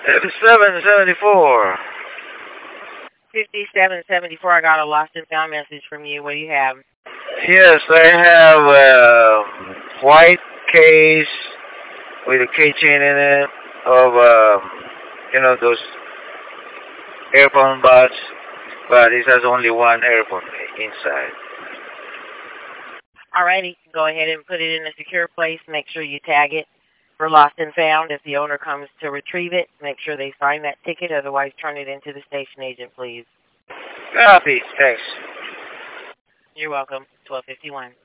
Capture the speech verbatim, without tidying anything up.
fifty-seven seventy-four. fifty-seven seventy-four, I got a lost and found message from you. What do you have? Yes, I have a white case with a keychain in it of, um, you know, those earphone buds, but it has only one earphone inside. Alrighty, go ahead and put it in a secure place. Make sure you tag it for lost and found. If the owner comes to retrieve it, make sure they sign that ticket. Otherwise, turn it into the station agent, please. Copy. Thanks. You're welcome. twelve fifty-one.